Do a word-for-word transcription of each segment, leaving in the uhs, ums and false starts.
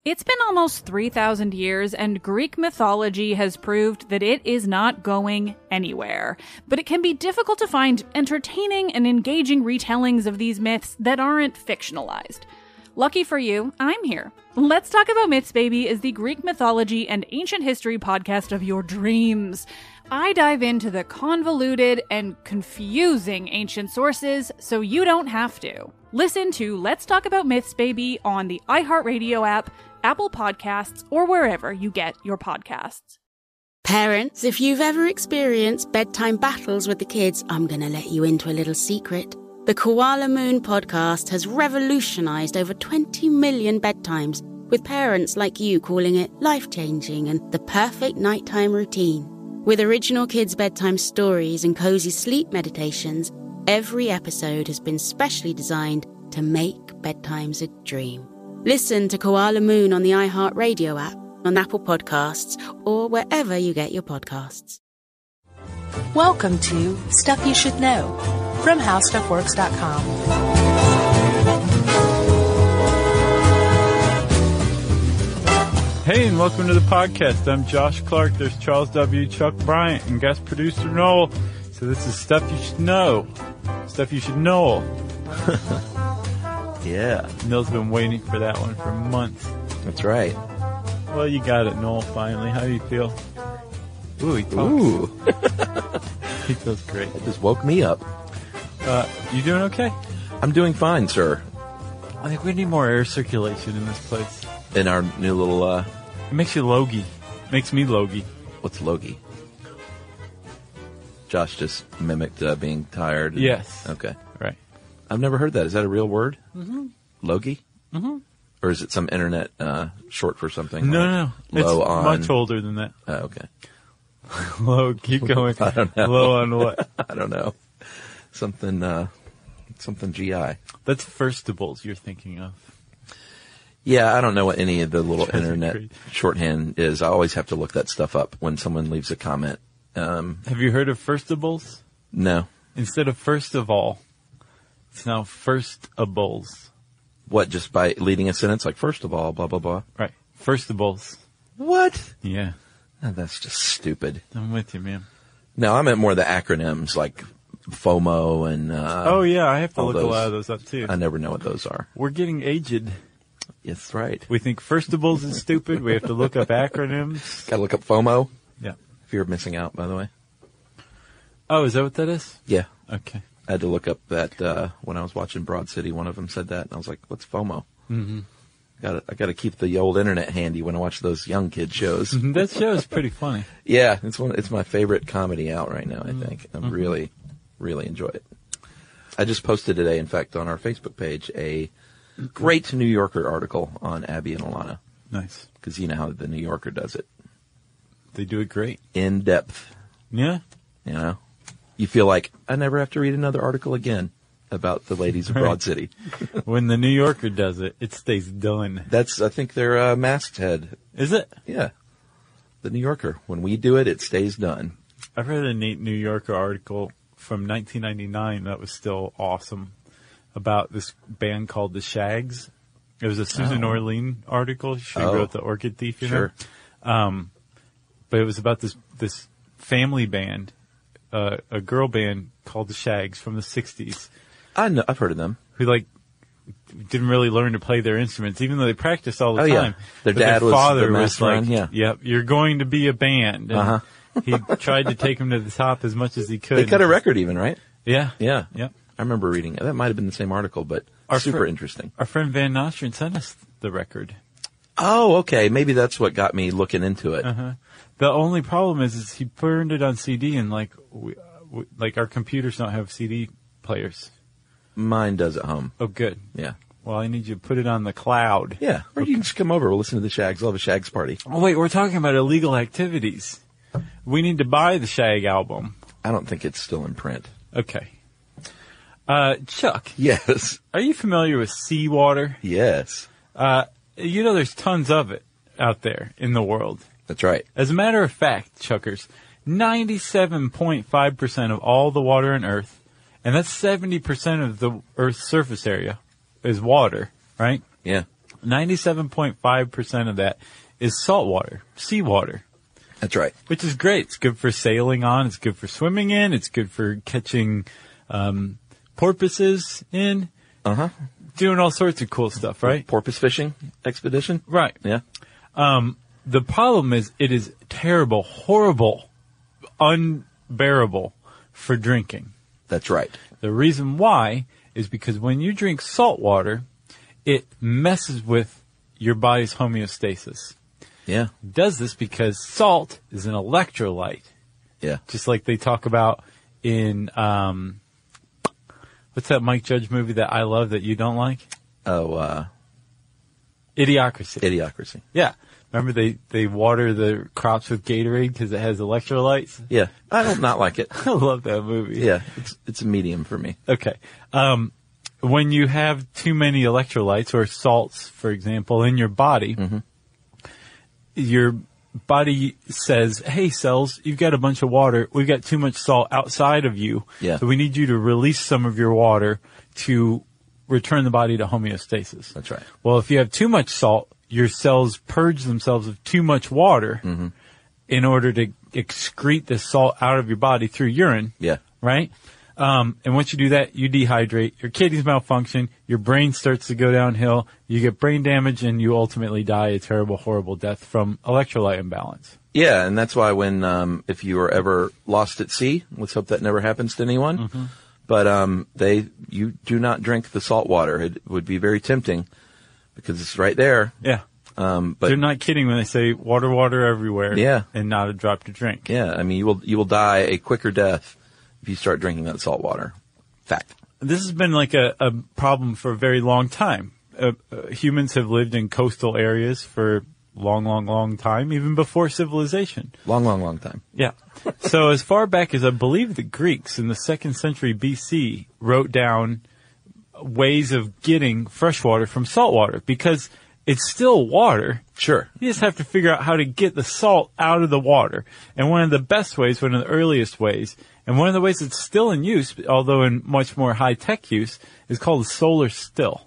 It's been almost three thousand years, and Greek mythology has proved that it is not going anywhere. But it can be difficult to find entertaining and engaging retellings of these myths that aren't fictionalized. Lucky for you, I'm here. Let's Talk About Myths, Baby is the Greek mythology and ancient history podcast of your dreams. I dive into the convoluted and confusing ancient sources so you don't have to. Listen to Let's Talk About Myths, Baby on the iHeartRadio app, Apple Podcasts, or wherever you get your podcasts. Parents, if you've ever experienced bedtime battles with the kids, I'm going to let you into a little secret. The Koala Moon podcast has revolutionized over twenty million bedtimes, with parents like you calling it life-changing and the perfect nighttime routine. With original kids' bedtime stories and cozy sleep meditations, every episode has been specially designed to make bedtimes a dream. Listen to Koala Moon on the iHeartRadio app, on Apple Podcasts, or wherever you get your podcasts. Welcome to Stuff You Should Know from How Stuff Works dot com. Hey, and welcome to the podcast. I'm Josh Clark. There's Charles W. Chuck Bryant and guest producer Noel. So this is Stuff You Should Know. Stuff You Should Know. Yeah. Noel's been waiting for that one for months. That's right. Well, you got it, Noel, finally. How do you feel? Ooh, he talks. Ooh. He feels great. It just woke me up. Uh, you doing okay? I'm doing fine, sir. I think we need more air circulation in this place. In our new little, uh... It makes you logy. Makes me logy. What's logy? Josh just mimicked uh, being tired. and- Yes. Okay. Right. I've never heard that. Is that a real word? Mm-hmm. Logy? Mm-hmm. Or is it some internet uh, short for something? No, like no, no. Low It's on... much older than that. Oh, okay. Low, keep going. I don't know. Low on what? I don't know. Something, uh... Something G I. That's firstables you're thinking of. Yeah, I don't know what any of the little Drives me internet crazy. shorthand is. I always have to look that stuff up when someone leaves a comment. Um, Have you heard of firstables? no. Instead of first of all, it's now firstables. What, just by leading a sentence like, first of all, blah, blah, blah? Right. Firstables. What? Yeah. Oh, that's just stupid. I'm with you, man. No, I meant more the acronyms like FOMO and... Uh, Oh, yeah. I have to all look a those. lot of those up, too. I never know what those are. We're getting aged. That's right. We think firstables is stupid. We have to look up acronyms. Gotta look up FOMO. Yeah. Fear of missing out, by the way. Oh, is that what that is? Yeah. Okay. I had to look up that uh, when I was watching Broad City. One of them said that, and I was like, what's FOMO? Mm-hmm. Got I got to keep the old internet handy when I watch those young kid shows. That show is pretty funny. Yeah, it's one. It's my favorite comedy out right now. I think I Mm-hmm. really, really enjoy it. I just posted today, in fact, on our Facebook page, a great New Yorker article on Abby and Alana, Nice. because you know how the New Yorker does it, They do it great. in depth. Yeah. You know, you feel like I never have to read another article again about the ladies of Right. Broad City. When the New Yorker does it, it stays done. That's I think their uh, masthead. Is it? Yeah, the New Yorker. When we do it, it stays done. I've read a neat New Yorker article from nineteen ninety-nine that was still awesome about this band called the Shags. It was a Susan Oh. Orlean article. She Oh. wrote The Orchid Thief, you Sure. know? Um, but it was about this, this family band, uh, a girl band called the Shags from the sixties I know. I've heard of them. who like didn't really learn to play their instruments, even though they practiced all the Oh, yeah. time. Their But dad was father their was master like, on, yeah. "Yep, you're going to be a band." And Uh-huh. he tried to take him to the top as much as he could. They cut a record, even right? Yeah, Yeah. Yep. I remember reading it. That might have been the same article, but Our super fr- interesting. Our friend Van Nostrand sent us the record. Oh, okay. Maybe that's what got me looking into it. Uh-huh. The only problem is, is he burned it on C D, and like, we, we, like our computers don't have C D players. Mine does at home. Oh, good. Yeah. Well, I need you to put it on the cloud. Yeah. Or you can just come over. We'll listen to the Shags. We'll have a Shags party. Oh, wait, we're talking about illegal activities. We need to buy the Shag album. I don't think it's still in print. Okay. Uh, Chuck, Yes. are you familiar with seawater? Yes. Uh, you know there's tons of it out there in the world. That's right. As a matter of fact, Chuckers, ninety-seven point five percent of all the water on Earth, and that's seventy percent of the Earth's surface area, is water, right? Yeah. ninety-seven point five percent of that is salt water, seawater. That's right. Which is great. It's good for sailing on. It's good for swimming in. It's good for catching um, porpoises in. Uh-huh. Doing all sorts of cool stuff, right? Porpoise fishing expedition? Right. Yeah. Um, the problem is it is terrible, horrible, unbearable for drinking. That's right. The reason why is because when you drink salt water, it messes with your body's homeostasis. Yeah. It does this because salt is an electrolyte. Yeah. Just like they talk about in, um, what's that Mike Judge movie that I love that you don't like? Oh, uh, Idiocracy. Idiocracy. Yeah. Remember they, they water the crops with Gatorade because it has electrolytes? Yeah. I don't not like it. I love that movie. Yeah. It's, it's a medium for me. Okay. Um, when you have too many electrolytes or salts, for example, in your body, mm-hmm. your body says, hey, cells, you've got a bunch of water. We've got too much salt outside of you. Yeah. So we need you to release some of your water to return the body to homeostasis. That's right. Well, if you have too much salt, your cells purge themselves of too much water mm-hmm. in order to excrete the salt out of your body through urine. Yeah. Right? Um, and once you do that, you dehydrate, your kidneys malfunction, your brain starts to go downhill, you get brain damage, and you ultimately die a terrible, horrible death from electrolyte imbalance. Yeah, and that's why when, um, if you are ever lost at sea, let's hope that never happens to anyone, Mm-hmm. but, um, they, you do not drink the salt water. It would be very tempting because it's right there. Yeah. Um, but they're not kidding when they say water, water everywhere. Yeah. And not a drop to drink. Yeah, I mean, you will, you will die a quicker death if you start drinking that salt water. Fact. This has been like a, a problem for a very long time. Uh, uh, humans have lived in coastal areas for long, long, long time, even before civilization. Long, long, long time. Yeah. So as far back as I believe the Greeks in the second century B C wrote down ways of getting fresh water from salt water because it's still water. Sure. You just have to figure out how to get the salt out of the water. And one of the best ways, one of the earliest ways, and one of the ways that's still in use, although in much more high-tech use, is called a solar still.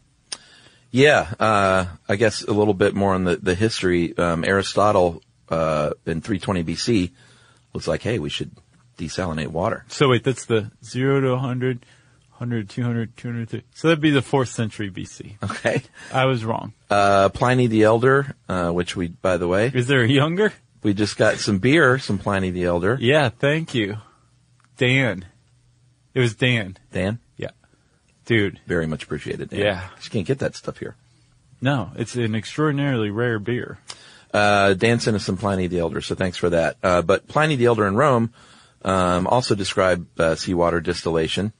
Yeah, uh, I guess a little bit more on the, the history. Um, Aristotle, uh, in three twenty B C was like, hey, we should desalinate water. So wait, that's the zero to one hundred, one hundred, two hundred, two hundred, three hundred. So that'd be the fourth century B C. Okay. I was wrong. Uh, Pliny the Elder, uh, which we, by the way, Is there a younger? we just got some beer, some Pliny the Elder. Yeah, thank you. Dan. It was Dan. Dan? Yeah. Dude. Very much appreciated, Dan. Yeah. You can't get that stuff here. No, it's an extraordinarily rare beer. Uh, Dan sent us some Pliny the Elder, so thanks for that. Uh, but Pliny the Elder in Rome, um, also described, uh, seawater distillation.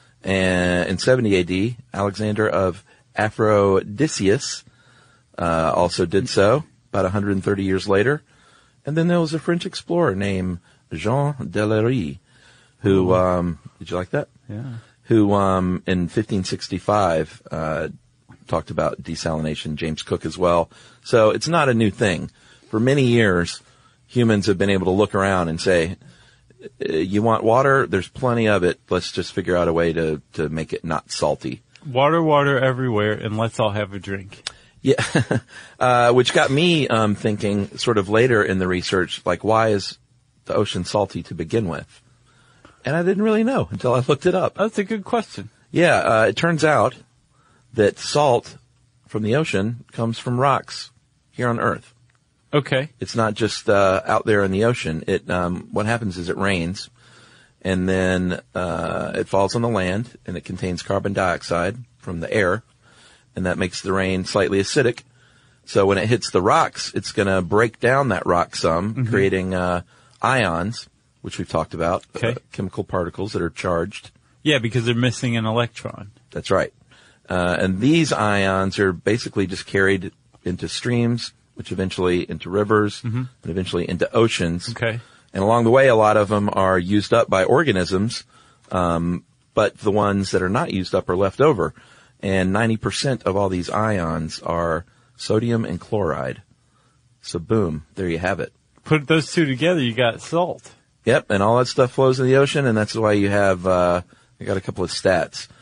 And in seventy A D, Alexander of Aphrodisias, uh, also did so about one hundred thirty years later. And then there was a French explorer named Jean Delery, who, um, did you like that? Yeah. Who, um, in fifteen sixty-five, uh, talked about desalination, James Cook as well. So it's not a new thing. For many years, humans have been able to look around and say, you want water? There's plenty of it. Let's just figure out a way to, to make it not salty. Water, water everywhere, and let's all have a drink. Yeah. uh, which got me, um, thinking sort of later in the research, like, why is the ocean salty to begin with? And I didn't really know until I looked it up. That's a good question. Yeah, uh, it turns out that salt from the ocean comes from rocks here on Earth. Okay. It's not just uh, out there in the ocean. It um, what happens is it rains, and then uh, it falls on the land, and it contains carbon dioxide from the air, and that makes the rain slightly acidic. So when it hits the rocks, it's going to break down that rock some, mm-hmm. creating uh, ions, which we've talked about, okay. uh, chemical particles that are charged. Yeah, because they're missing an electron. That's right. Uh, and these ions are basically just carried into streams, which eventually into rivers, mm-hmm. and eventually into oceans. Okay. And along the way, a lot of them are used up by organisms, um, but the ones that are not used up are left over. And ninety percent of all these ions are sodium and chloride. So boom, there you have it. Put those two together, you got salt. Yep, and all that stuff flows in the ocean, and that's why you have, uh, I got a couple of stats.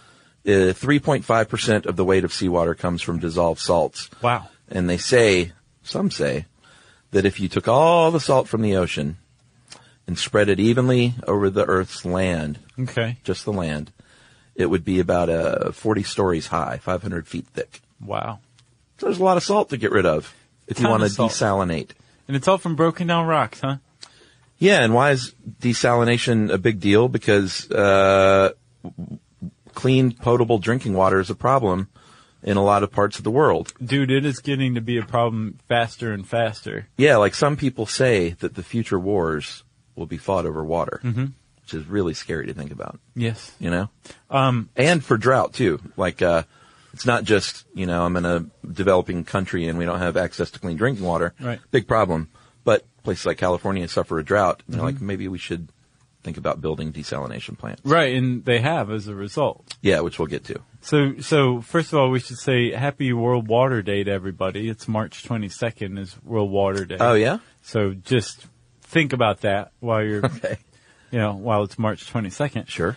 Uh, three point five percent of the weight of seawater comes from dissolved salts. Wow. And they say, some say, that if you took all the salt from the ocean and spread it evenly over the Earth's land, Okay. just the land, it would be about uh, forty stories high, five hundred feet thick. Wow. So there's a lot of salt to get rid of if you Ton want to of salt. desalinate. And it's all from broken down rocks, huh? Yeah, and why is desalination a big deal? Because uh, clean, potable drinking water is a problem in a lot of parts of the world. Dude, it is getting to be a problem faster and faster. Yeah, like some people say that the future wars will be fought over water, mm-hmm. which is really scary to think about. Yes. You know? Um, And for drought, too. Like, uh, it's not just, you know, I'm in a developing country and we don't have access to clean drinking water. Right. Big problem. But places like California suffer a drought. You know, Mm-hmm. like maybe we should think about building desalination plants. right, and they have as a result. Yeah, which we'll get to. So, so first of all, we should say Happy World Water Day to everybody. It's March twenty-second is World Water Day. Oh, yeah? So just think about that while you're, Okay. you know, while it's March twenty-second. Sure.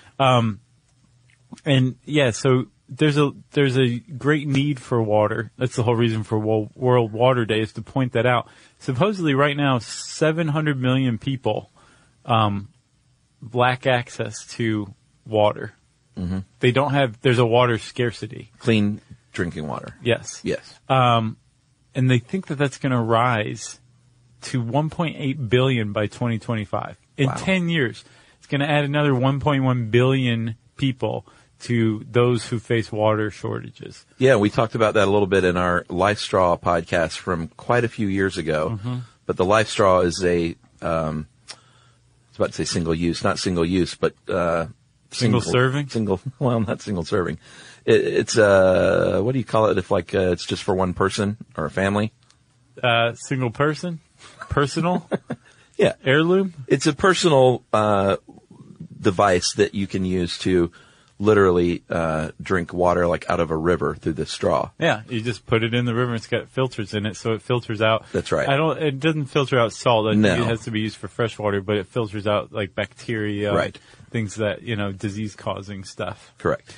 And yeah, so there's a there's a great need for water. That's the whole reason for Wo- World Water Day, is to point that out. Supposedly, right now, seven hundred million people um, lack access to water. Mm-hmm. They don't have. There's a water scarcity. Clean drinking water. Yes. Yes. And they think that that's going to rise to one point eight billion by twenty twenty-five. In Wow. ten years, it's going to add another one point one billion people to those who face water shortages. Yeah, we talked about that a little bit in our Life Straw podcast from quite a few years ago. Mm-hmm. But the Life Straw is a, um, I was about to say single use, not single use, but uh, Single serving? Single, well, not single serving. It, it's uh, what do you call it if like uh, it's just for one person or a family? Uh, single person? Personal? Yeah, Heirloom? it's a personal uh, device that you can use to literally uh, drink water like out of a river through the straw. Yeah, you just put it in the river. It's got filters in it, so it filters out. That's right. I don't. It doesn't filter out salt. I think No. it has to be used for fresh water, but it filters out like bacteria, Right. things that you know, disease-causing stuff. Correct.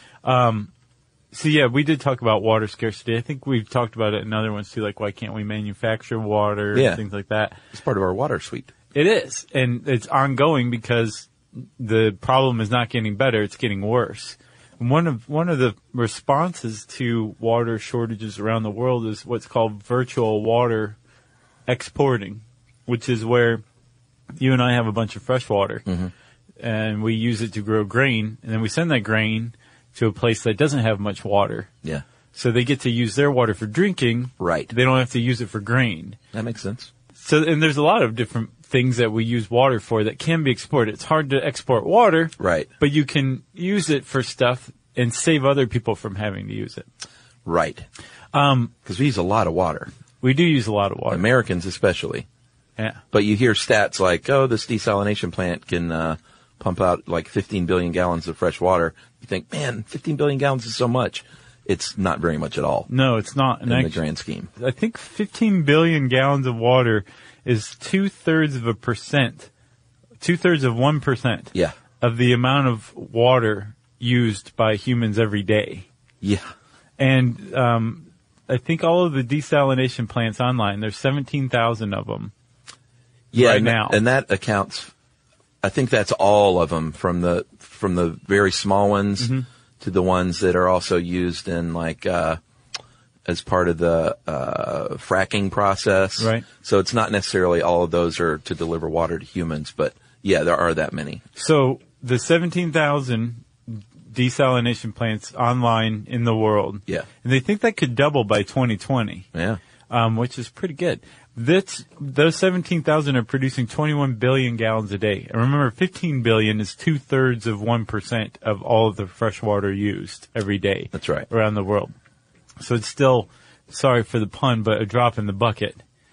So yeah, we did talk about water scarcity. I think we've talked about it in other ones too, like why can't we manufacture water Yeah. and things like that. It's part of our water suite. It is, and it's ongoing because the problem is not getting better; it's getting worse. And one of one of the responses to water shortages around the world is what's called virtual water exporting, which is where you and I have a bunch of fresh water, Mm-hmm. and we use it to grow grain, and then we send that grain to a place that doesn't have much water. Yeah. So they get to use their water for drinking. Right. They don't have to use it for grain. That makes sense. So, and there's a lot of different things that we use water for that can be exported. It's hard to export water. Right. But you can use it for stuff and save other people from having to use it. Right. Um, because we use a lot of water. We do use a lot of water. Americans especially. Yeah. But you hear stats like, oh, this desalination plant can uh, pump out like fifteen billion gallons of fresh water. You think, man, fifteen billion gallons is so much. It's not very much at all No, it's not. in And the actu- grand scheme. I think fifteen billion gallons of water is two-thirds of a percent, two-thirds of one percent Yeah. of the amount of water used by humans every day. Yeah. And um, I think all of the desalination plants online, there's seventeen thousand of them. Yeah. Right and, now. and that accounts, I think that's all of them from the, from the very small ones Mm-hmm. to the ones that are also used in like, uh, as part of the, uh, fracking process. Right. So it's not necessarily all of those are to deliver water to humans, but yeah, there are that many. So the seventeen thousand desalination plants online in the world. Yeah. And they think that could double by twenty twenty, Yeah. um, which is pretty good. That's, those seventeen thousand are producing twenty-one billion gallons a day. And remember, fifteen billion is two-thirds of one percent of all of the fresh water used every day. That's right. Around the world. So it's still, sorry for the pun, but a drop in the bucket.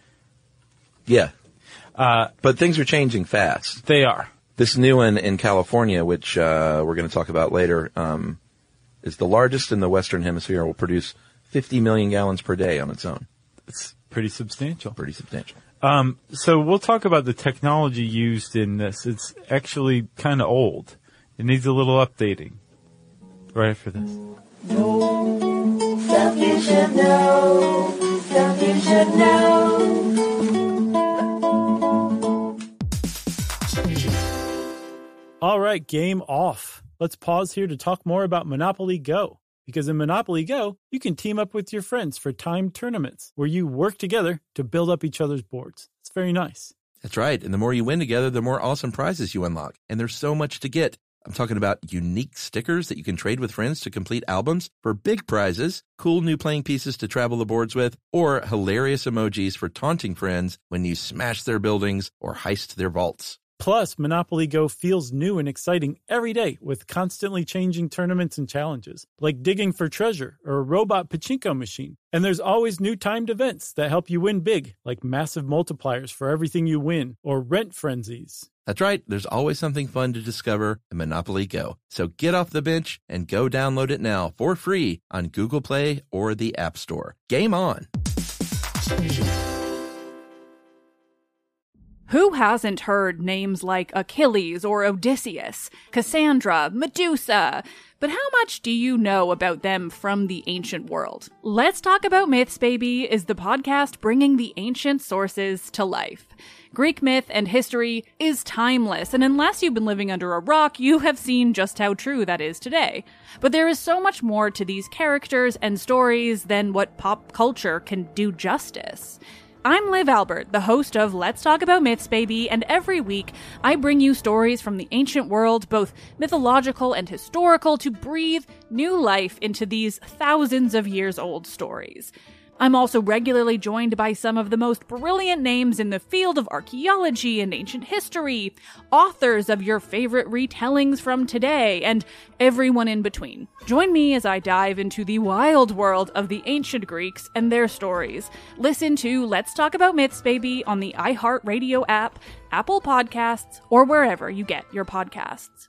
Yeah. Uh, but things are changing fast. They are. This new one in California, which uh, we're going to talk about later, um, is the largest in the Western Hemisphere. Will produce fifty million gallons per day on its own. It's pretty substantial. Pretty substantial. Um, so we'll talk about the technology used in this. It's actually kind of old. It needs a little updating. Right after this. know, stuff you should know, stuff you should know. All right, game off. Let's pause here to talk more about Monopoly Go. Because in Monopoly Go, you can team up with your friends for timed tournaments where you work together to build up each other's boards. It's very nice. That's right. And the more you win together, the more awesome prizes you unlock. And there's so much to get. I'm talking about unique stickers that you can trade with friends to complete albums for big prizes, cool new playing pieces to travel the boards with, or hilarious emojis for taunting friends when you smash their buildings or heist their vaults. Plus, Monopoly Go feels new and exciting every day with constantly changing tournaments and challenges, like digging for treasure or a robot pachinko machine. And there's always new timed events that help you win big, like massive multipliers for everything you win or rent frenzies. That's right. There's always something fun to discover in Monopoly Go. So get off the bench and go download it now for free on Google Play or the App Store. Game on! Who hasn't heard names like Achilles or Odysseus, Cassandra, Medusa? But how much do you know about them from the ancient world? Let's Talk About Myths, Baby is the podcast bringing the ancient sources to life. Greek myth and history is timeless, and unless you've been living under a rock, you have seen just how true that is today. But there is so much more to these characters and stories than what pop culture can do justice. I'm Liv Albert, the host of Let's Talk About Myths, Baby, and every week I bring you stories from the ancient world, both mythological and historical, to breathe new life into these thousands of years old stories. I'm also regularly joined by some of the most brilliant names in the field of archaeology and ancient history, authors of your favorite retellings from today, and everyone in between. Join me as I dive into the wild world of the ancient Greeks and their stories. Listen to Let's Talk About Myths, Baby on the iHeartRadio app, Apple Podcasts, or wherever you get your podcasts.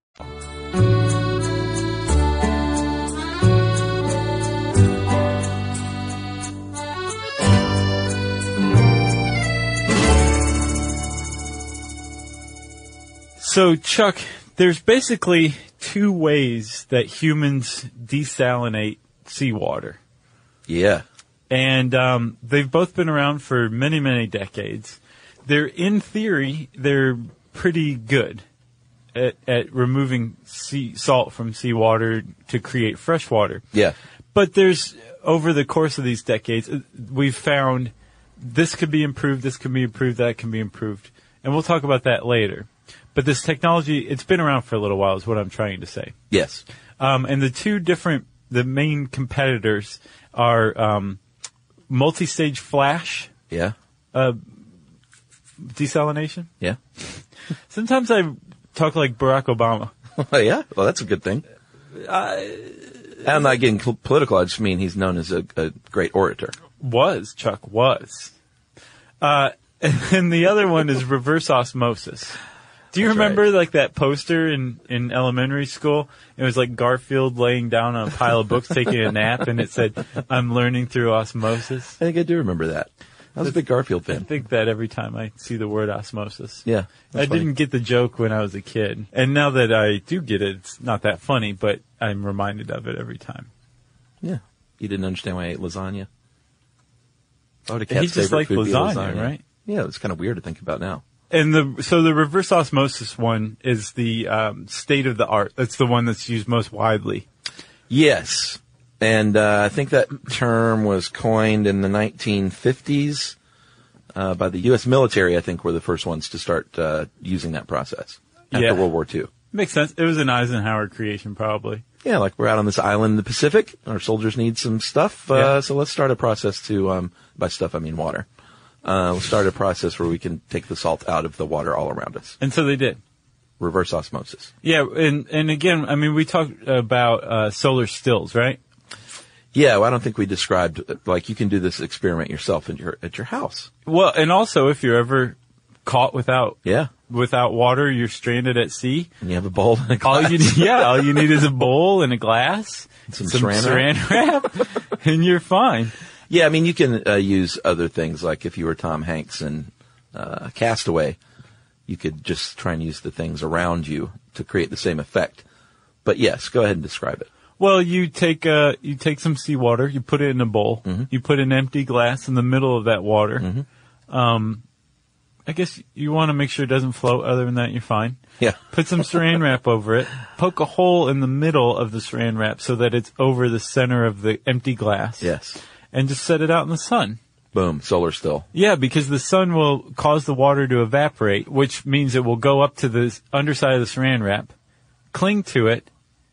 So, Chuck, there's basically two ways that humans desalinate seawater. Yeah. And um, they've both been around for many, many decades. They're, in theory, they're pretty good at, at removing sea, salt from seawater to create fresh water. Yeah. But there's, over the course of these decades, we've found this could be improved, this can be improved, that can be improved. And we'll talk about that later. But this technology, it's been around for a little while is what I'm trying to say. Yes. Um, and the two different, the main competitors are um, multi-stage flash. Yeah. Uh, desalination. Yeah. Sometimes I talk like Barack Obama. Yeah. Well, that's a good thing. Uh, I'm not getting cl- political. I just mean he's known as a, a great orator. Was, Chuck, was. Uh, and then the other one is reverse osmosis. Do you That's remember right. like that poster in, in elementary school? It was like Garfield laying down on a pile of books taking a nap, and it said, "I'm learning through osmosis." I think I do remember that. I was a big Garfield I fan. think that every time I see the word osmosis. Yeah. I funny. didn't get the joke when I was a kid. And now that I do get it, it's not that funny, but I'm reminded of it every time. Yeah. You didn't understand why I ate lasagna? Oh, the He cat's just favorite liked food be lasagna, right? Yeah, it's kind of weird to think about now. And the so the reverse osmosis one is the um, state of the art. That's the one that's used most widely. Yes. And uh, I think that term was coined in the nineteen fifties uh, by the U S military, I think, were the first ones to start uh, using that process after Yeah. World War Two. Makes sense. It was an Eisenhower creation, probably. Yeah, like we're out on this island in the Pacific. Our soldiers need some stuff. Uh, Yeah. So let's start a process to, um, by stuff I mean water. Uh, we'll start a process where we can take the salt out of the water all around us. And so they did. Reverse osmosis. Yeah, and and again, I mean, we talked about uh, solar stills, right? Yeah, well, I don't think we described, like, you can do this experiment yourself at your, at your house. Well, and also, if you're ever caught without Yeah. without water, you're stranded at sea. And you have a bowl and a glass. All you need, yeah, all you need is a bowl and a glass, Some saran saran wrap, and you're fine. Yeah, I mean, you can uh, use other things, like if you were Tom Hanks in uh, Castaway, you could just try and use the things around you to create the same effect. But yes, go ahead and describe it. Well, you take uh, you take some seawater, you put it in a bowl, Mm-hmm. you put an empty glass in the middle of that water. Mm-hmm. Um, I guess you want to make sure it doesn't float. Other than that, you're fine. Yeah. Put some saran wrap over it. Poke a hole in the middle of the saran wrap so that it's over the center of the empty glass. Yes. And just set it out in the sun. Boom. Solar still. Yeah, because the sun will cause the water to evaporate, which means it will go up to the underside of the saran wrap, cling to it,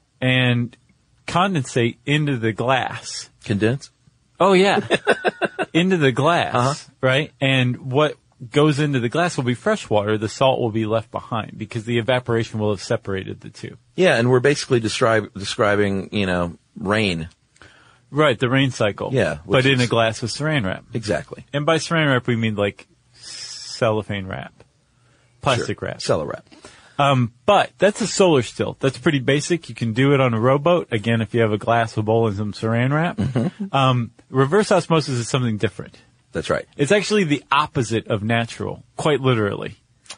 and condensate into the glass. Condense? Oh, yeah. Into the glass, Uh-huh. right? And what goes into the glass will be fresh water. The salt will be left behind because the evaporation will have separated the two. Yeah, and we're basically describe, describing, you know, rain. Right, the rain cycle. Yeah, But which in a is- glass with saran wrap. Exactly. And by saran wrap, we mean like cellophane wrap. Plastic Sure. wrap. Cello wrap. Um, but that's a solar still. That's pretty basic. You can do it on a rowboat. Again, if you have a glass, a bowl, and some saran wrap. Mm-hmm. Um, reverse osmosis is something different. That's right. It's actually the opposite of natural, quite literally.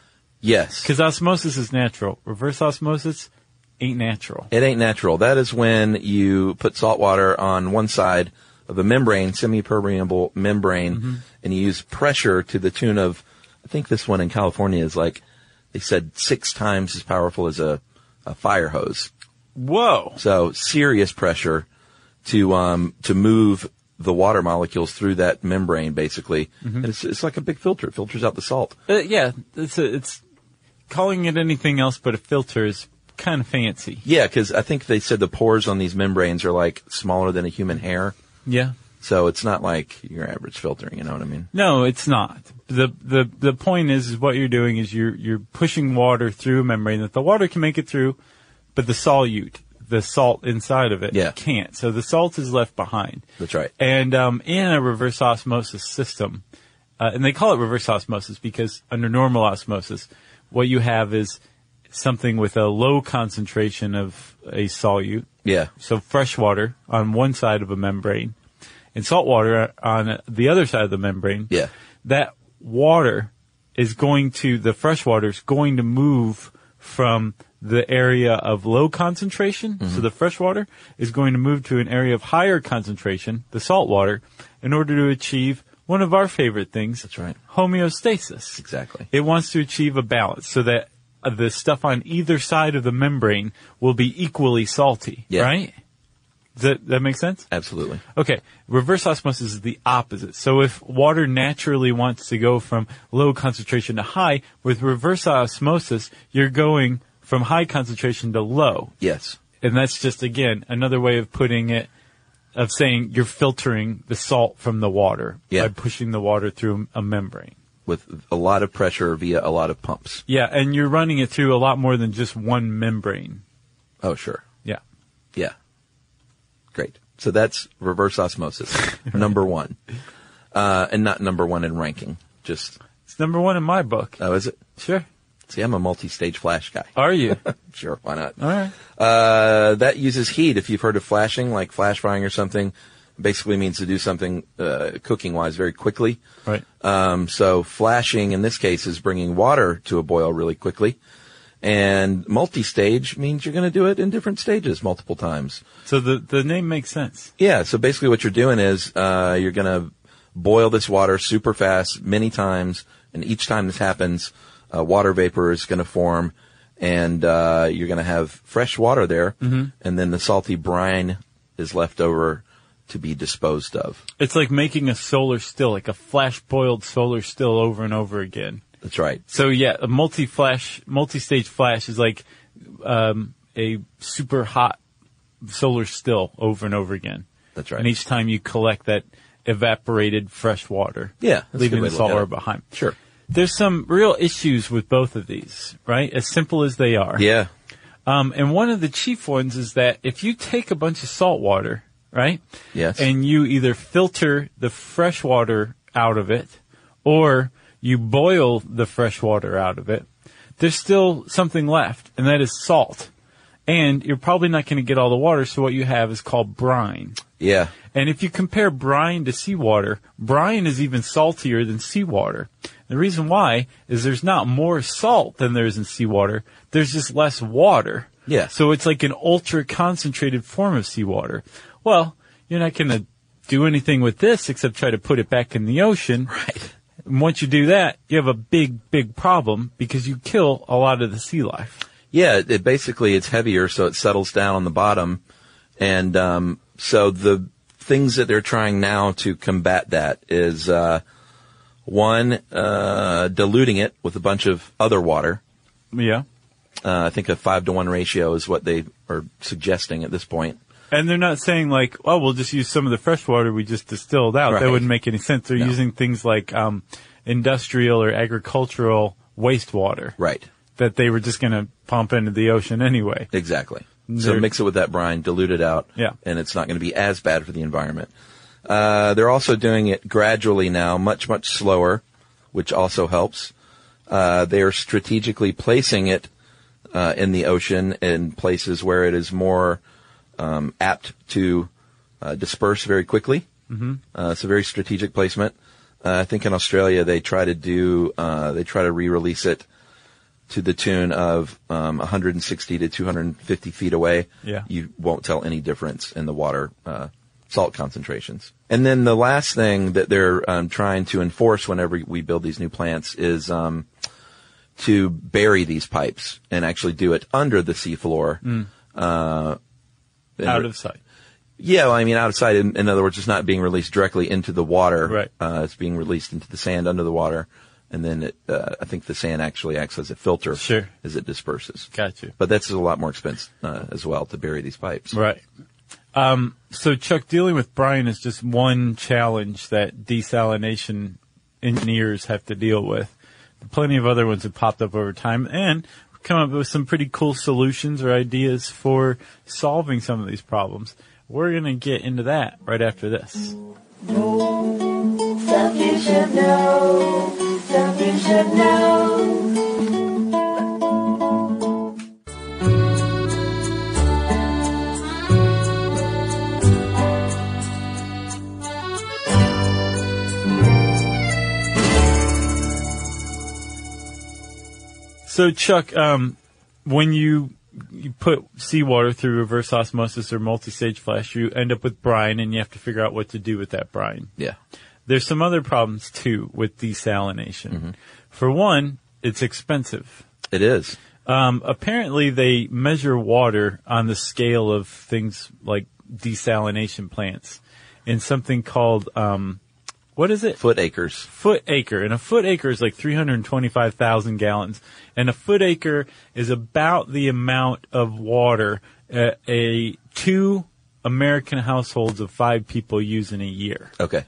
Yes. Because osmosis is natural. Reverse osmosis ain't natural. It ain't natural. That is when you put salt water on one side of a membrane, semi-permeable membrane, Mm-hmm. and you use pressure to the tune of, I think this one in California is like, they said six times as powerful as a, a fire hose. Whoa. So serious pressure to um to move the water molecules through that membrane, basically. Mm-hmm. And it's it's like a big filter. It filters out the salt. Uh, yeah, it's a, it's calling it anything else but a filter is kind of fancy. Yeah, because I think they said the pores on these membranes are like smaller than a human hair. Yeah. So it's not like your average filter, you know what I mean? No, it's not. The the the point is, is what you're doing is you're you're pushing water through a membrane that the water can make it through, but the solute, the salt inside of it, Yeah. can't. So the salt is left behind. That's right. And um, in a reverse osmosis system, uh, and they call it reverse osmosis because under normal osmosis, what you have is something with a low concentration of a solute, Yeah. so fresh water on one side of a membrane, and salt water on the other side of the membrane. Yeah. That water is going to, the fresh water is going to move from the area of low concentration, Mm-hmm. so the fresh water is going to move to an area of higher concentration, the salt water, in order to achieve one of our favorite things. That's right. Homeostasis. Exactly. It wants to achieve a balance so that uh, the stuff on either side of the membrane will be equally salty, Yeah. right? Does that, that make sense? Absolutely. Okay, reverse osmosis is the opposite. So if water naturally wants to go from low concentration to high, with reverse osmosis, you're going from high concentration to low. Yes. And that's just, again, another way of putting it, of saying you're filtering the salt from the water Yeah. by pushing the water through a membrane. With a lot of pressure via a lot of pumps. Yeah, and you're running it through a lot more than just one membrane. Oh, sure. Yeah. Yeah. Great. So that's reverse osmosis, number one. Uh, and not number one in ranking. Just, It's number one in my book. oh, is it? Sure. See, I'm a multi-stage flash guy. Are you? Sure, why not? All right. Uh, that uses heat. If you've heard of flashing, like flash frying or something, basically means to do something, uh, cooking-wise very quickly. Right. Um, so flashing in this case is bringing water to a boil really quickly. And multi-stage means you're going to do it in different stages multiple times. So the, the name makes sense. Yeah, so basically what you're doing is, uh, you're going to boil this water super fast many times, and each time this happens, uh, water vapor is going to form, and, uh, you're going to have fresh water there, Mm-hmm. and then the salty brine is left over to be disposed of. It's like making a solar still, like a flash-boiled solar still over and over again. That's right. So yeah, a multi-flash, multi-stage flash is like um, a super hot solar still over and over again. That's right. And each time you collect that evaporated fresh water, Yeah, that's a leaving good way the to salt look at water it. behind. Sure. There's some real issues with both of these, right? As simple as they are. Yeah. Um, and one of the chief ones is that if you take a bunch of salt water, right? Yes. And you either filter the fresh water out of it, or you boil the fresh water out of it, there's still something left, and that is salt. And you're probably not going to get all the water, so what you have is called brine. Yeah. And if you compare brine to seawater, brine is even saltier than seawater. The reason why is there's not more salt than there is in seawater. There's just less water. Yeah. So it's like an ultra concentrated form of seawater. Well, you're not going to do anything with this except try to put it back in the ocean. Right. And once you do that, you have a big, big problem because you kill a lot of the sea life. Yeah, it, it basically it's heavier, so it settles down on the bottom. And um, so the things that they're trying now to combat that is, uh, one, uh, diluting it with a bunch of other water. Yeah. Uh, I think a five to one ratio is what they are suggesting at this point. And they're not saying like, oh, we'll just use some of the fresh water we just distilled out. Right. That wouldn't make any sense. They're No. using things like um, industrial or agricultural wastewater. Right. That they were just going to pump into the ocean anyway. Exactly. So They're- mix it with that brine, dilute it out, Yeah. and it's not going to be as bad for the environment. Uh, they're also doing it gradually now, much, much slower, which also helps. Uh, they are strategically placing it uh, in the ocean in places where it is more um, apt to uh, disperse very quickly. Mm-hmm. Uh, it's a very strategic placement. Uh, I think in Australia they try to do, uh, they try to re-release it to the tune of um, one hundred sixty to two hundred fifty feet away. Yeah. You won't tell any difference in the water uh, salt concentrations. And then the last thing that they're um, trying to enforce whenever we build these new plants is um, to bury these pipes and actually do it under the seafloor. Mm. Uh, Out of sight. Yeah, well, I mean, outside, in, in other words, it's not being released directly into the water. Right. Uh, it's being released into the sand under the water. And then it, uh, I think the sand actually acts as a filter Sure. as it disperses. Got you. But that's a lot more expensive uh, as well to bury these pipes. Right. Um, so, Chuck, dealing with brine is just one challenge that desalination engineers have to deal with. Plenty of other ones have popped up over time, and we've come up with some pretty cool solutions or ideas for solving some of these problems. We're going to get into that right after this. Stuff you should know. Stuff you should know. So, Chuck, um, when you you put seawater through reverse osmosis or multi-stage flash, you end up with brine, and you have to figure out what to do with that brine. Yeah. There's some other problems, too, with desalination. Mm-hmm. For one, it's expensive. It is. Um, apparently, they measure water on the scale of things like desalination plants in something called, um, what is it? Foot acres. Foot acre. And a foot acre is like three hundred twenty-five thousand gallons. And a foot acre is about the amount of water uh, a two American households of five people use in a year. Okay.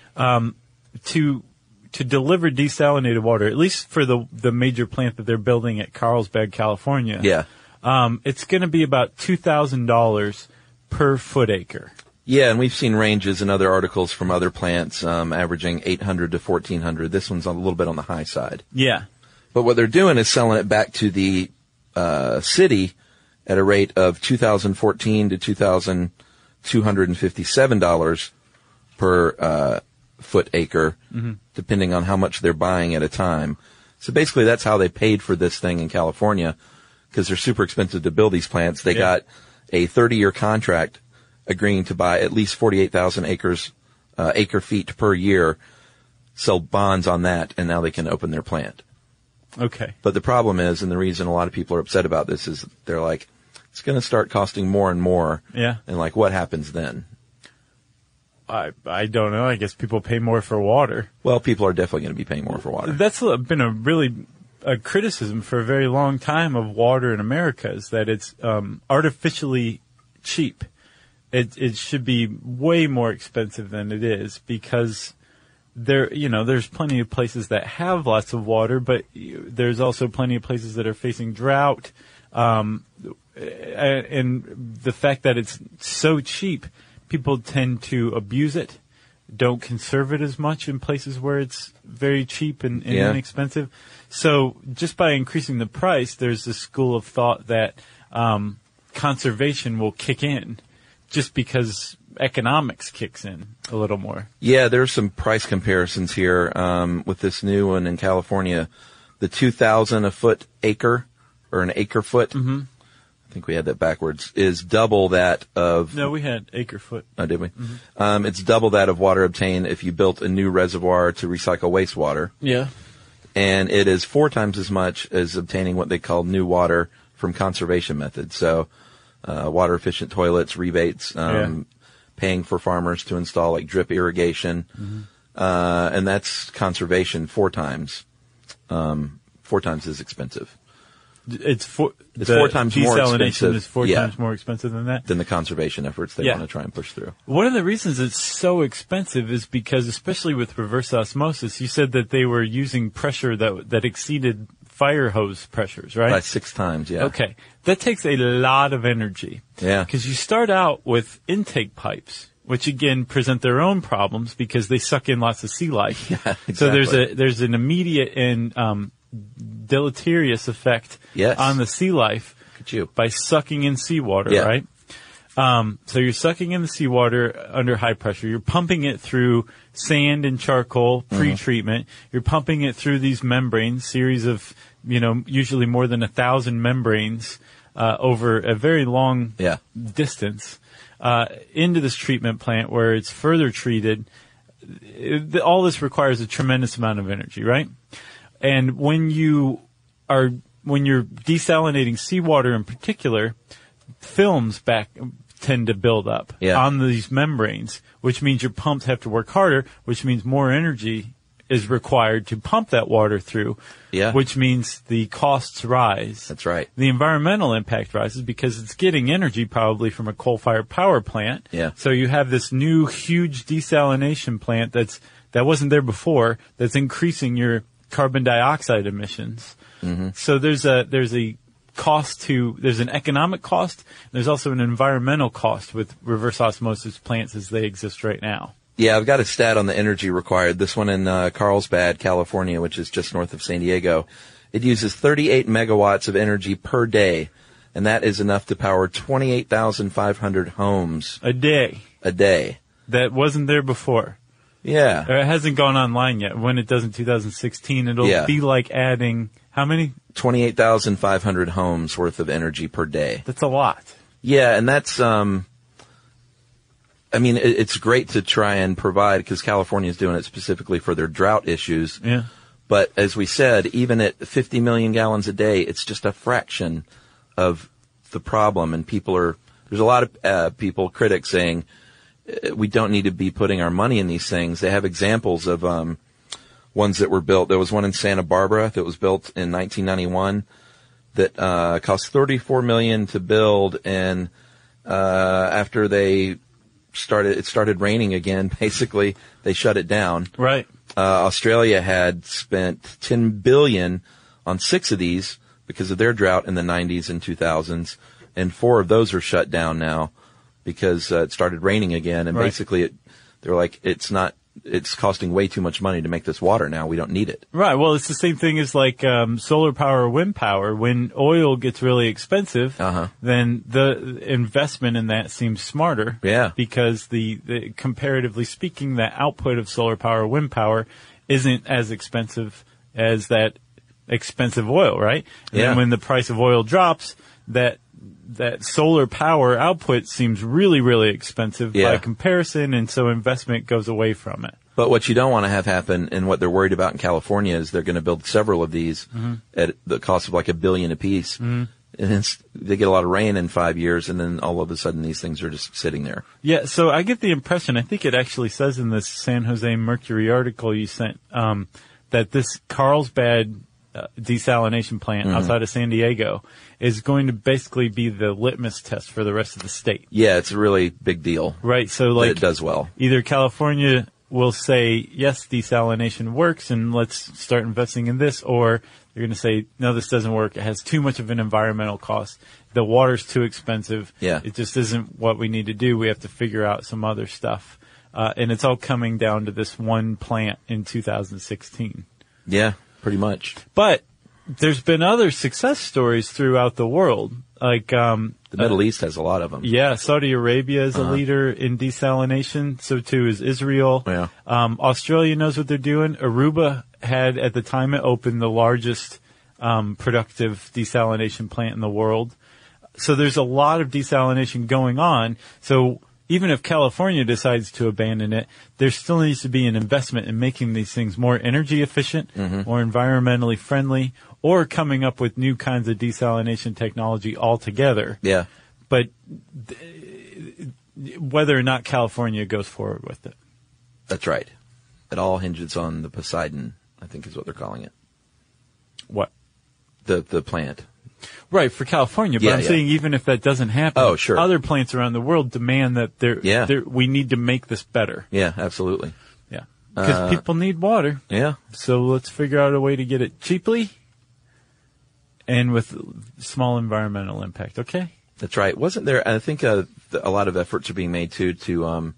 To to deliver desalinated water, at least for the the major plant that they're building at Carlsbad, California. Yeah. Um, it's going to be about two thousand dollars per foot acre. Yeah, and we've seen ranges in other articles from other plants um, averaging eight hundred to fourteen hundred. This one's a little bit on the high side. Yeah. But what they're doing is selling it back to the uh, city at a rate of two thousand fourteen to two thousand two hundred fifty-seven dollars per uh, foot acre, mm-hmm. depending on how much they're buying at a time. So basically, that's how they paid for this thing in California, because they're super expensive to build these plants. They Yeah. got a thirty-year contract agreeing to buy at least forty-eight thousand acres, uh, acre feet per year, sell bonds on that, and now they can open their plant. Okay. But the problem is, and the reason a lot of people are upset about this is they're like, it's going to start costing more and more. Yeah. And like, what happens then? I I don't know. I guess people pay more for water. Well, people are definitely going to be paying more for water. That's a- been a really a criticism for a very long time of water in America, is that it's um, artificially cheap. It it should be way more expensive than it is, because there you know there's plenty of places that have lots of water, but you, there's also plenty of places that are facing drought. Um, and, and the fact that it's so cheap, people tend to abuse it, don't conserve it as much in places where it's very cheap and, and Yeah. inexpensive. So just by increasing the price, there's this school of thought that um, conservation will kick in, just because economics kicks in a little more. Yeah, there's some price comparisons here um, with this new one in California. The two thousand a foot acre, or an acre foot. Mm-hmm. I think we had that backwards, is double that of... No, we had acre foot. Oh, did we? Mm-hmm. Um, it's double that of water obtained if you built a new reservoir to recycle wastewater. Yeah. And it is four times as much as obtaining what they call new water from conservation methods. So, uh, water efficient toilets, rebates, um, Yeah. paying for farmers to install like drip irrigation. Mm-hmm. Uh, and that's conservation four times, um, four times as expensive It's four, It's the four times more desalination expensive. is four Yeah. times more expensive than that. than the conservation efforts they Yeah. want to try and push through. One of the reasons it's so expensive is because, especially with reverse osmosis, you said that they were using pressure that that exceeded fire hose pressures, right? By six times, yeah. Okay. That takes a lot of energy. Yeah. Because you start out with intake pipes, which again present their own problems because they suck in lots of sea life. Yeah, So there's exactly. a there's an immediate and um, deleterious effect Yes. on the sea life Look at you. by sucking in seawater, Yeah. right? Um, so you're sucking in the seawater under high pressure. You're pumping it through sand and charcoal pre-treatment. You're pumping it through these membranes, series of, you know, usually more than a thousand membranes uh, over a very long Yeah. distance uh, into this treatment plant where it's further treated. It, all this requires a tremendous amount of energy, right? And when you are when you're desalinating seawater in particular, films back tend to build up Yeah. on these membranes, which means your pumps have to work harder, which means more energy is required to pump that water through, Yeah. which means the costs rise. That's right. The environmental impact rises because it's getting energy probably from a coal-fired power plant. Yeah. So you have this new huge desalination plant that's that wasn't there before that's increasing your carbon dioxide emissions. Mm-hmm. So there's a there's a cost to there's an economic cost. There's also an environmental cost with reverse osmosis plants as they exist right now. Yeah, I've got a stat on the energy required. This one in uh, Carlsbad, California, which is just north of San Diego. It uses thirty-eight megawatts of energy per day, and that is enough to power twenty-eight thousand five hundred homes A day a day. that wasn't there before. Yeah. Or it hasn't gone online yet. When it does in two thousand sixteen, it'll Yeah. be like adding how many? twenty-eight thousand five hundred homes worth of energy per day. That's a lot. Yeah, and that's, um, I mean, it, it's great to try and provide, because California is doing it specifically for their drought issues. Yeah. But as we said, even at fifty million gallons a day, it's just a fraction of the problem. And people are, there's a lot of uh, people, critics, saying uh, we don't need to be putting our money in these things. They have examples of um, ones that were built. There was one in Santa Barbara that was built in nineteen ninety-one that uh, cost thirty-four million dollars to build, and uh, after they started, it started raining again. Basically, they shut it down. Right. Uh, Australia had spent ten billion dollars on six of these because of their drought in the nineties and two thousands, and four of those are shut down now because uh, it started raining again. And Right. basically, it, they're like, it's not, it's costing way too much money to make this water now. We don't need it. Right. Well, it's the same thing as like um, solar power or wind power. When oil gets really expensive, Uh-huh. then the investment in that seems smarter. Yeah. Because the, the comparatively speaking, the output of solar power or wind power isn't as expensive as that expensive oil, right? And Yeah. then when the price of oil drops, that that solar power output seems really, really expensive Yeah. by comparison, and so investment goes away from it. But what you don't want to have happen, and what they're worried about in California, is they're going to build several of these Mm-hmm. at the cost of like a billion apiece. Mm-hmm. And it's, they get a lot of rain in five years, and then all of a sudden these things are just sitting there. Yeah, so I get the impression, I think it actually says in this San Jose Mercury article you sent, um, that this Carlsbad uh, desalination plant Mm-hmm. outside of San Diego is going to basically be the litmus test for the rest of the state. Yeah, it's a really big deal. Right, so But like it does well. either California will say, yes, desalination works and let's start investing in this, or they're going to say, no, this doesn't work. It has too much of an environmental cost. The water's too expensive. Yeah. It just isn't what we need to do. We have to figure out some other stuff. Uh, and it's all coming down to this one plant in two thousand sixteen. Yeah, pretty much. But there's been other success stories throughout the world. Like, um, The Middle East has a lot of them. yeah, Saudi Arabia is a Uh-huh. leader in desalination. So too is Israel. Yeah. Um, Australia knows what they're doing. Aruba had, at the time it opened, the largest um, productive desalination plant in the world. so there's a lot of desalination going on. So even if California decides to abandon it, there still needs to be an investment in making these things more energy efficient Mm-hmm. or environmentally friendly, or coming up with new kinds of desalination technology altogether. Yeah. But th- whether or not California goes forward with it. That's right. It all hinges on the Poseidon, I think is what they're calling it. What? The the plant. Right, for California. But Yeah, I'm yeah. saying even if that doesn't happen, Oh, sure. other plants around the world demand that they're, Yeah. they're, we need to make this better. Yeah, absolutely. Yeah. Because Uh, people need water. Yeah. So let's figure out a way to get it cheaply and with small environmental impact. Okay? That's right. Wasn't there, I think uh, a lot of efforts are being made, too, to um,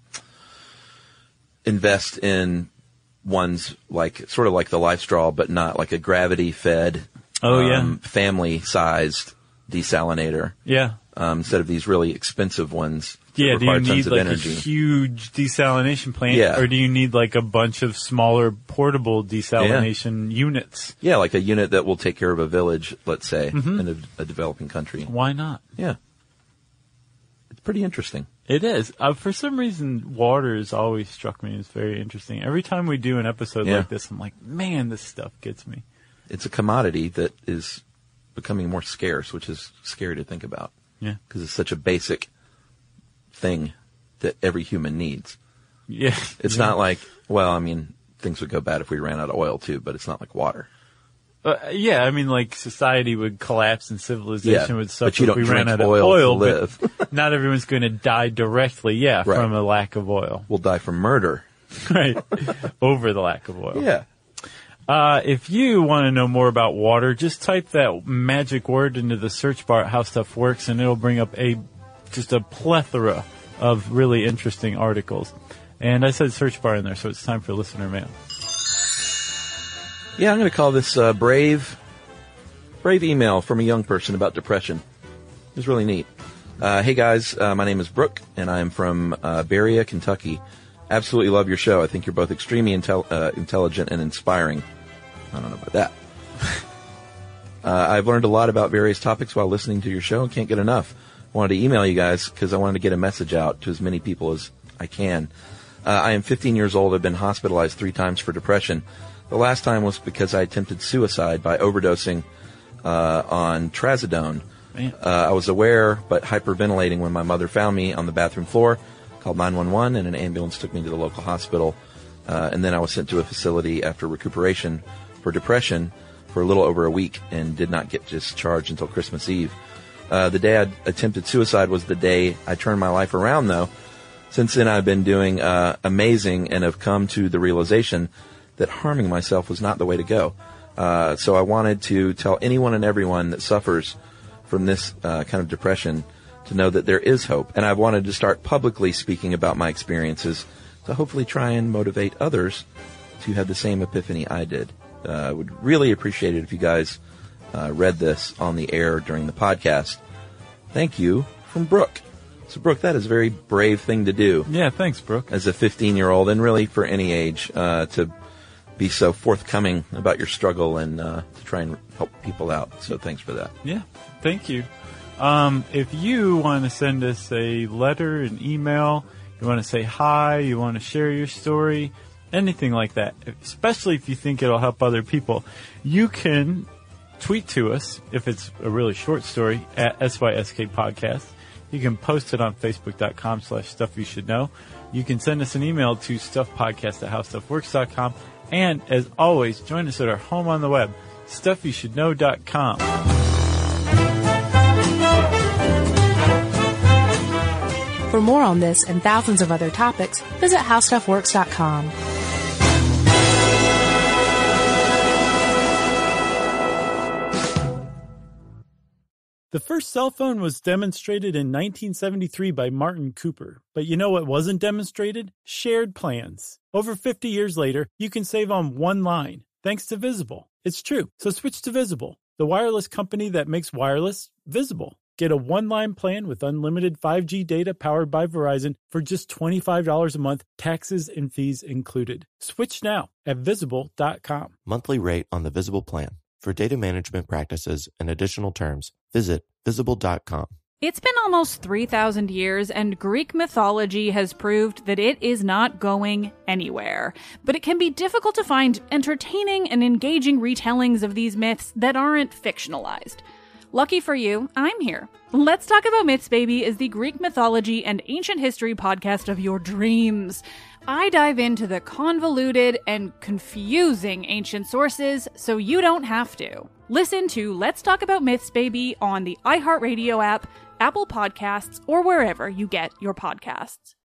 invest in ones like, sort of like the Life Straw, but not like a gravity-fed, Oh, yeah. um, family-sized desalinator. Yeah. Um, instead of these really expensive ones that Yeah, do you require tons need of like energy. a huge desalination plant, Yeah. or do you need like a bunch of smaller portable desalination units? Yeah, like a unit that will take care of a village, let's say, Mm-hmm. in a, a developing country. Why not? Yeah. It's pretty interesting. It is. Uh, for some reason, water has always struck me as very interesting. Every time we do an episode Yeah. like this, I'm like, man, this stuff gets me. It's a commodity that is becoming more scarce, which is scary to think about. Yeah. Because it's such a basic thing that every human needs. Yeah. It's Yeah. not like, well, I mean, things would go bad if we ran out of oil too, but it's not like water. Uh, yeah, I mean, like, society would collapse and civilization Yeah, would suffer but you if don't we ran drink out of oil to oil, live. but not everyone's going to die directly, yeah, Right. from a lack of oil. We'll die from murder. Right. Over the lack of oil. Yeah. Uh, if you want to know more about water, just type that magic word into the search bar at How Stuff Works, and it'll bring up a just a plethora of really interesting articles. And I said search bar in there, so it's time for listener mail. Yeah, I'm going to call this uh, brave, brave email from a young person about depression. It was really neat. Uh, hey guys, uh, my name is Brooke, and I'm from uh, Berea, Kentucky. Absolutely love your show. I think you're both extremely intel- uh, intelligent and inspiring. I don't know about that. uh, I've learned a lot about various topics while listening to your show and can't get enough. I wanted to email you guys because I wanted to get a message out to as many people as I can. Uh, I am fifteen years old. I've been hospitalized three times for depression. The last time was because I attempted suicide by overdosing uh, on trazodone. Man. Uh, I was aware but hyperventilating when my mother found me on the bathroom floor, called nine one one, and an ambulance took me to the local hospital. Uh, and then I was sent to a facility after recuperation for depression for a little over a week and did not get discharged until Christmas Eve. Uh, the day I attempted suicide was the day I turned my life around, though. Since then, I've been doing uh, amazing and have come to the realization that harming myself was not the way to go. Uh, so I wanted to tell anyone and everyone that suffers from this uh, kind of depression to know that there is hope. And I've wanted to start publicly speaking about my experiences to hopefully try and motivate others to have the same epiphany I did. Uh, I would really appreciate it if you guys uh, read this on the air during the podcast. Thank you, from Brooke. So, Brooke, that is a very brave thing to do Yeah, thanks, Brooke. as a fifteen-year-old, and really for any age, uh, to be so forthcoming about your struggle and uh, to try and help people out. So thanks for that. Yeah, thank you. Um, if you want to send us a letter, an email, you want to say hi, you want to share your story, anything like that, especially if you think it'll help other people, you can tweet to us, if it's a really short story, at S Y S K Podcast. You can post it on Facebook.com slash Stuff You Should Know. You can send us an email to stuffpodcast at howstuffworks dot com. And, as always, join us at our home on the web, stuff you should know dot com. For more on this and thousands of other topics, visit how stuff works dot com. The first cell phone was demonstrated in nineteen seventy-three by Martin Cooper. But you know what wasn't demonstrated? Shared plans. Over fifty years later, you can save on one line, thanks to Visible. It's true, so switch to Visible, the wireless company that makes wireless visible. Get a one-line plan with unlimited five G data powered by Verizon for just twenty-five dollars a month, taxes and fees included. Switch now at visible dot com. Monthly rate on the Visible plan. For data management practices and additional terms, visit visible dot com. It's been almost three thousand years, and Greek mythology has proved that it is not going anywhere. But it can be difficult to find entertaining and engaging retellings of these myths that aren't fictionalized. Lucky for you, I'm here. Let's Talk About Myths, Baby is the Greek mythology and ancient history podcast of your dreams. I dive into the convoluted and confusing ancient sources so you don't have to. Listen to Let's Talk About Myths, Baby on the iHeartRadio app, Apple Podcasts, or wherever you get your podcasts.